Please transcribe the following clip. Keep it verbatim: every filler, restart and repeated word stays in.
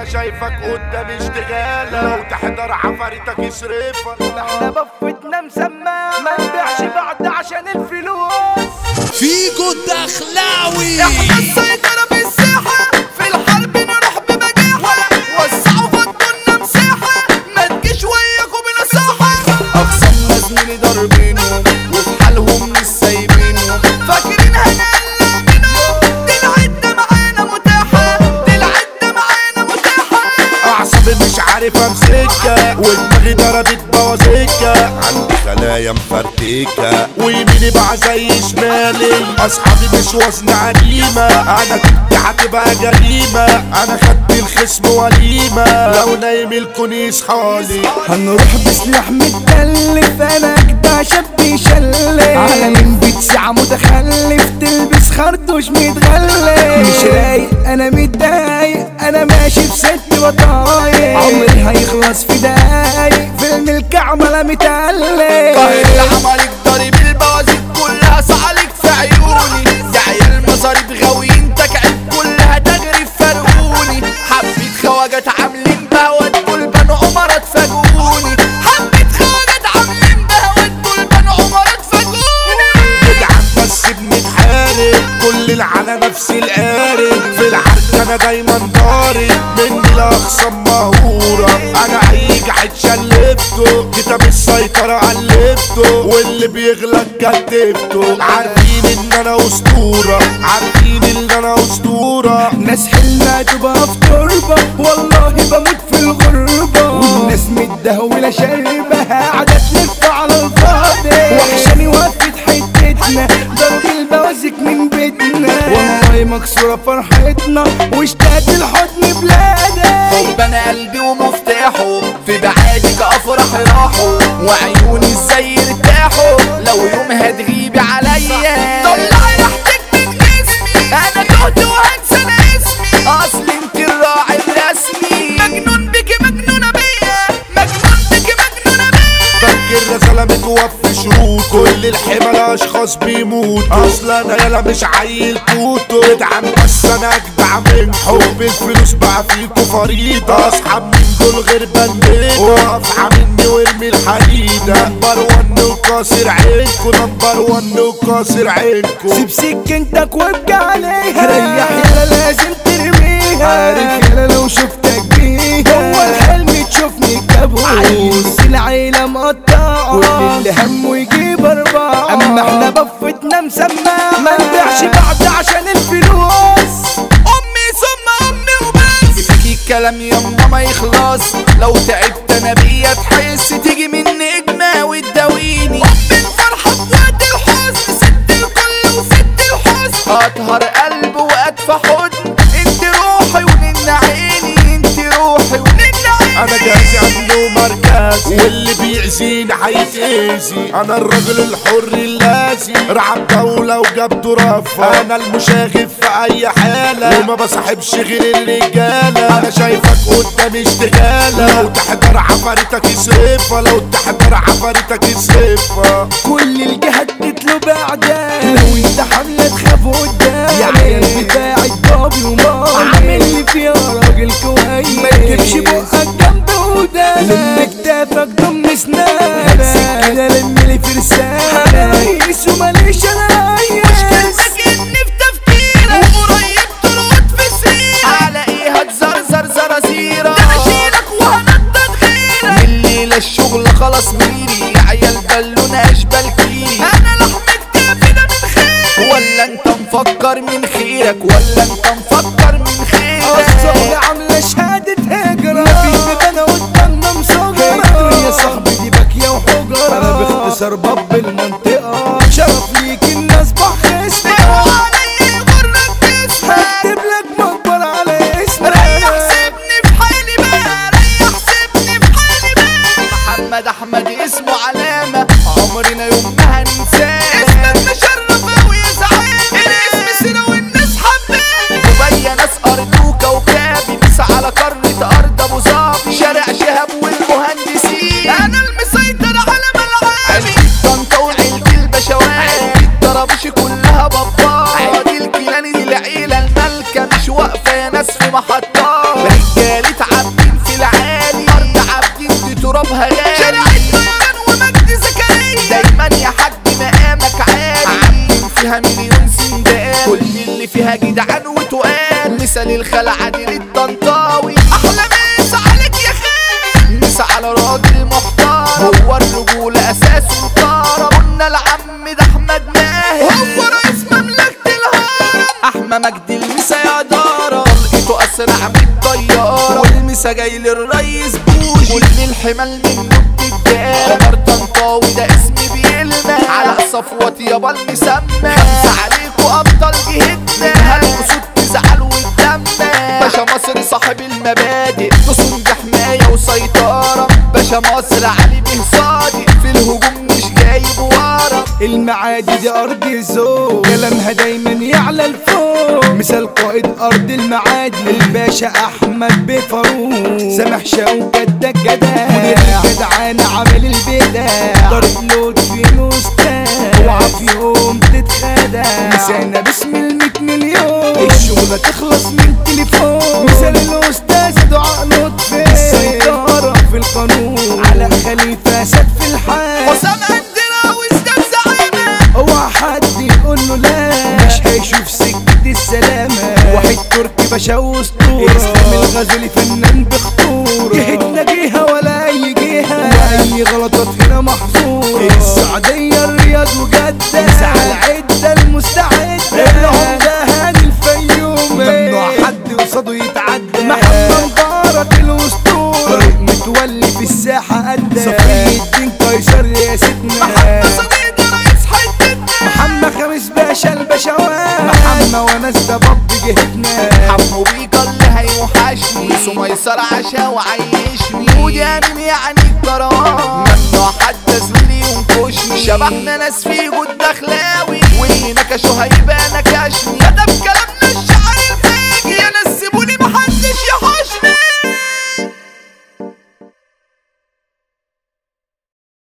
شايفك قدام اشتغالة، لو تحضر عفاريتك يصرفك. احنا بفتنا مسمى ما نبيعش بعض عشان الفلوس. فيجو الدخلاوي احنا السيطرة في الساحة، في الحرب نروح بمجاحة، وسعوا فضلنا مساحة، ما تجيش وياكوا بنصاحة. اقسامنا زميلي ضاربينهم وفي حالهم مش سايبينهم، فاكرين هنقلع منهم، دي العدة معانا متاحة، دي العدة معانا متاحة. اعصابي مش عارف امسكها، ودماغي ضربت بوازيكا، عندي خلايا مفرتكة، ويميني بقى زي شمالي. اصحابي مش وزن عريمة، انا كنت هتبقى جريمة، انا خدت الخصم وليمة، لو نايم الكون يصحالي. هنروح بسلاح متكلف، انا اجدع شاب يشلف، على مين بتسعى متخلف، تلبس خرطوش متغلف. مش رايق انا متضايق، انا ماشي بست بطايق، عمري هيخلص في دقايق، فيلم الكعملة متألف. قاهر العماليك ضارب البوازيك كلها صعلك في عيوني، يا عيال مصاريف غاويين تكعب كلها تغري في فرقوني، حبيت خواجات عاملين بهوات دول بنو عمرات فاجئوني، حبيت خواجات عاملين بهوات دول بنو عمرات فاجئوني. جدعان بس بنتحارب، كل على نفس القارب، في العركة انا دايما ضارب، مني لاخصام مهورة، انا اي جحد شلفته، كتاب السيطرة قلبته، واللي بيغلط كتبته، عارفين ان انا اسطورة، عارفين ان انا اسطورة. ناس حلنا تبقى في تربة، والله بموت في الغربة، والناس متدهولة شاربة قاعدة تلف على الفاضي، وحشاني وقفت حتتنا، ضرب البوازيك من بيتنا، والله مكسورة فرحتنا، واشتاقت الحضن بلادي. حب انا قلبي ومفتاحه، في بعادك افرح راحه، وعيوني ازاي يرتاحوا، لو يوم هتغيبي عليا طلعي ريحتك من جسمي، انا تهت وهنسى أنا اسمي، اصل انت الراعي الرسمي، مجنون بيكي مجنونة بيا، مجنون بيكي مجنونة بيا. فاكر رسالة متوفي شروط، كل الحمل اشخاص بيموتوا، اصلا انا يالا مش عيل توتو، جدعان بس انا اجدع من حب الفلوس بقى فيكوا فريضة، اصحاب من دول غير بنديتا، وقف مني وارمي الحديدة، نمبر ون وكاسر عينكوا، نمبر ون وكاسر عينكوا. سيب سكنتك وابكي عليها، ريح يالا لازم ترميها، عارف يالا لو شفتك بيها، هو الحلم تشوفني كابوس، العيلة مقطعة، كل اللي همه يجيب أربعة، أما احنا بفتنا مسمى ما نبيعش بعض عشان الفلوس. أمي ثم أمي وبس، فيكي الكلام يما ما يخلص، لو تعبت انا بيا تحس، تيجي مني اجمة وتداويني، أمي الفرحة في وقت الحزن، ست الكل وست الحزن، اطهر قلب وادفى حضن، انت روحي ونن عيني، انت روحي ونن عيني. انا جاهز عنده مركز، واللي بيأذيني هيتأذي، انا الرجل الحر اللازي، رعب دولة وجاب رفة، انا المشاغب في اي حالة، وما بصاحبش غير الرجالة، انا شايفك قدام اشتغالة، لو تحضر عفاريتك يصرفها، لو تحضر عفاريتك يصرفها. كل الجهات تطلب اعداء، لو انت حملة تخاف قدام، يا عيال بتاعت بابي ومامي، عامل لي فيها راجل كويس، ما تجيبش بقك جنب ودان، لم كتافك ضم سنانك، سكينة لملي فرسانة، رئيس وماليش انا ريس، مشكلتك اني في تفكيرك، وقريب تلقط في سريرك، على ايه هتزرزر زرازيرة، ده انا اشيلك وهنطط غيرك، من الليلة الشغل خلاص ميري، يا عيال بالونة اشبال كيري، انا لحم كتافي ده من خير، ولا انت مفكر من خيرك، ولا انت مفكر من خيرك. الصغر عاملة شهادة هجرة، مفيش انا قدامنا مصغرة، يا صاحبي دي باكية وحجرة، انا باختصار باب المنطقة، شرف ليك الناس بحسنا، وعلي غرك تسمع، هكتب لك مقبر على اسمك، ريح سيبني في حالي بقى، ريح سيبني في حالي بقى. محمد احمد اسمه علامة، عمرنا يوم ما هننساه، اسمك مشرف اوي يا زعيم، الاسم سنة والناس حباه، دبي ناس ارضوكة وكابي، بس على قارة ارض ابو ظبي، شارع شهاب والمهندسين، انا المسيطر على ملعبي، عيلة طنطا وعيلة البشوات، الطرابيش كلها بابا، عيلة الكيلاني دي العيلة المالكة، مش واقفة يا ناس في محطات، رجالة مثال الخلعة دي للطنطاوي احلى مسا عليك يا خير مسا على راجل محترم هو الرجولة اساسه طارة قلنا العم ده احمد ماهر هو رئيس مملكة الهرم احمى مجدي المسا يا دارة طلقته اسرع من الطيارة والمسا جاي للريس بوشي كل الحمال منه بتتدار عمر طنطاوي ده اسمي بيلمع على صفوة يابا المسمى خمسة عليكوا ابطال جهتنا هالاسود تزعل وتدمع باشا مصر صاحب المبادئ تصون حماية وسيطرة باشا مصر علي به صادق في الهجوم مش جايب ورا المعادي دي ارض الذوق كلامها دايما يعلى الفوق مثال قائد ارض المعادي الباشا احمد بفاروق سامح شوكة ده الجدع مدير الجدعانة عامل البدع طارق لطفي نوستان اوعى في يوم تتخدع مسانا باسم الميت مليون الشغلة تخلص من تليفون مثال الاستاذ دعاء لطفي السيطرة في القانون على خليفة سد في الحال حسام عندنا واستاذ زعيمة اوعى حد يقول له لا مش هيشوف سكة السلامة واحد تركي باشا واسطورة اسلام الغزالي فنان بخطورة جهتنا جهة ولا اي جهة واي غلطات هنا محظورة السعودية الرياض وجدة مساحة العدة المستعدة العمدة هاني الفيوم ممنوع حد قصاده يتعدى محمد بارك الاسطورة طريق متولي في الساحة قدة صفي الدين قيصر يا سيدنا محمد صديق رئيس حتتنا محمد خميس باشا البشوات محمد وناس ده باب جهتنا حمو بيكا اللي هيوحشني سميسر عشا وعيشني ودي انم يعني الكرام ممنوع حد زميلي ينكشني شبحنا ناس في جود دخلاوي واللي نكشوا هيبقى